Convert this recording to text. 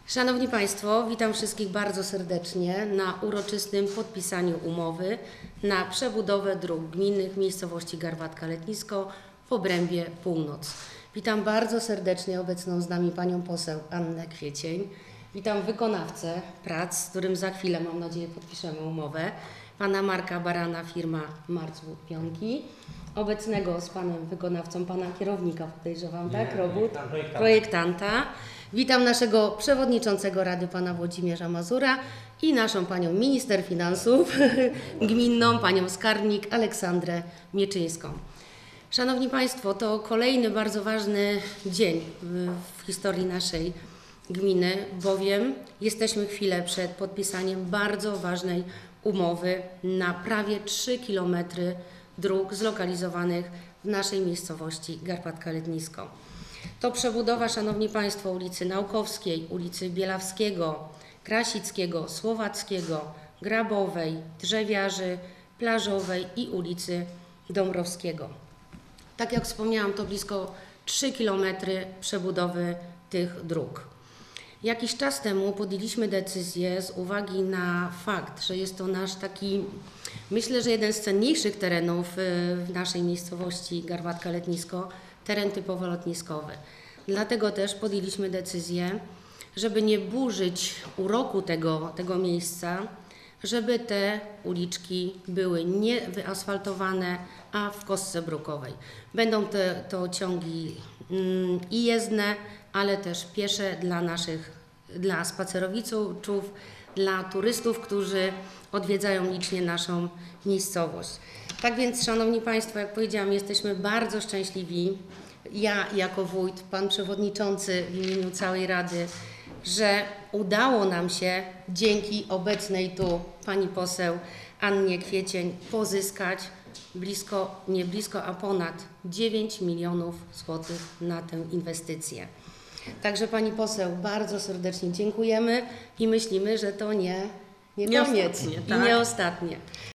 Szanowni Państwo, witam wszystkich bardzo serdecznie na uroczystym podpisaniu umowy na przebudowę dróg gminnych miejscowości Garbatka-Letnisko w obrębie Północ. Witam bardzo serdecznie obecną z nami Panią poseł Annę Kwiecień. Witam wykonawcę prac, z którym za chwilę, mam nadzieję, podpiszemy umowę, Pana Marka Barana, firma Marcwood Pionki. Obecnego z Panem wykonawcą, Pana kierownika, podejrzewam, tak? Robót? Projektanta. Witam naszego przewodniczącego Rady, Pana Włodzimierza Mazura i naszą Panią Minister Finansów gminną, Panią Skarbnik Aleksandrę Mieczyńską. Szanowni Państwo, to kolejny bardzo ważny dzień w historii naszej gminy, bowiem jesteśmy chwilę przed podpisaniem bardzo ważnej umowy na prawie 3 km dróg zlokalizowanych w naszej miejscowości Garbatka-Letnisko. To przebudowa, Szanowni Państwo, ulicy Naukowskiej, ulicy Bielawskiego, Krasickiego, Słowackiego, Grabowej, Drzewiarzy, Plażowej i ulicy Dąbrowskiego. Tak jak wspomniałam, to blisko 3 km przebudowy tych dróg. Jakiś czas temu podjęliśmy decyzję z uwagi na fakt, że jest to nasz taki, myślę, że jeden z cenniejszych terenów w naszej miejscowości Garbatka-Letnisko, teren typowo lotniskowy. Dlatego też podjęliśmy decyzję, żeby nie burzyć uroku tego miejsca, żeby te uliczki były nie wyasfaltowane, a w kostce brukowej. Będą to ciągi i jezdne, ale też piesze dla spacerowiczów, dla turystów, którzy odwiedzają licznie naszą miejscowość. Tak więc, Szanowni Państwo, jak powiedziałam, jesteśmy bardzo szczęśliwi, ja jako wójt, Pan Przewodniczący w imieniu całej Rady, że udało nam się dzięki obecnej tu Pani poseł Annie Kwiecień pozyskać ponad 9 milionów złotych na tę inwestycję. Także Pani poseł, bardzo serdecznie dziękujemy i myślimy, że to nie koniec i nie ostatnie.